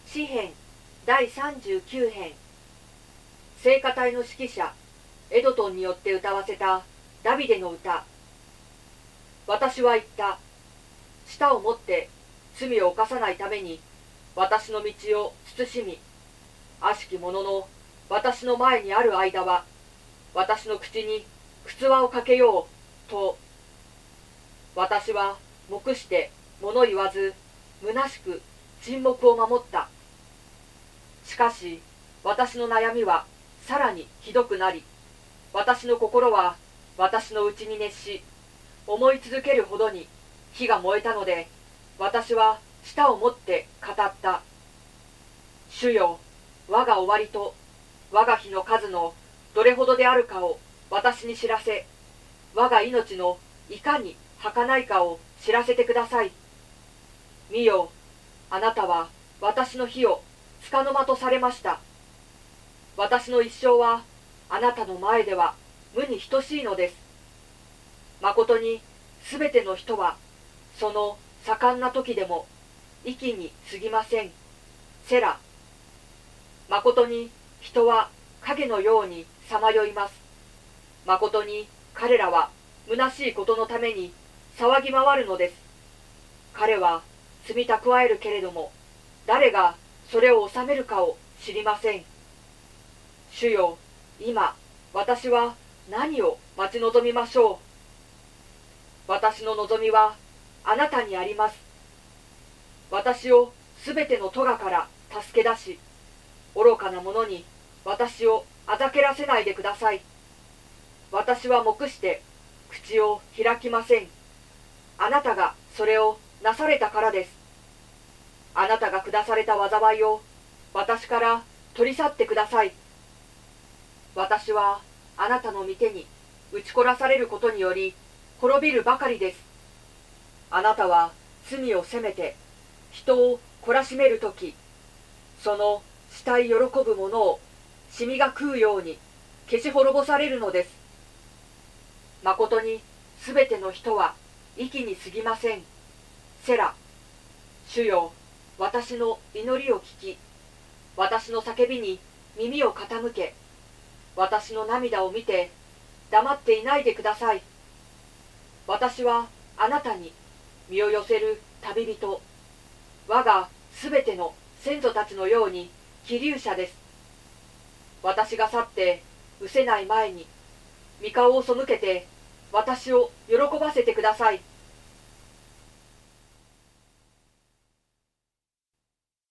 詩編第39編。聖歌隊の指揮者エドトンによって歌わせたダビデの歌。私は言った。舌を持って罪を犯さないために私の道を慎み、悪しき者の私の前にある間は私の口に靴輪をかけようと。私は黙して物言わず虚しく沈黙を守った。しかし私の悩みはさらにひどくなり、私の心は私の内に熱し、思い続けるほどに火が燃えたので、私は舌を持って語った。主よ、我が終わりと我が日の数のどれほどであるかを私に知らせ、我が命のいかに儚いかを知らせてください。見よ、あなたは私の火を束の間とされました。私の一生はあなたの前では無に等しいのです。まことにすべての人はその盛んな時でも息に過ぎません。セラ。まことに人は影のようにさまよいます。まことに彼らは虚しいことのために騒ぎ回るのです。彼は積み蓄えるけれども、誰がそれを収めるかを知りません。主よ、今私は何を待ち望みましょう。私の望みはあなたにあります。私をすべての咎から助け出し、愚かな者に私をあざけらせないでください。私は黙して口を開きません。あなたがそれをなされたからです。あなたが下された災いを私から取り去ってください。私はあなたの御手に打ちこらされることにより滅びるばかりです。あなたは罪を責めて人を懲らしめるとき、その慕い喜ぶ者をシミが食うように消し滅ぼされるのです。まことにすべての人は息に過ぎません。セラ。主よ、私の祈りを聞き、私の叫びに耳を傾け、私の涙を見て黙っていないでください。私はあなたに身を寄せる旅人、我がすべての先祖たちのように希留者です。私が去って失せない前に御顔を背けて私を喜ばせてください。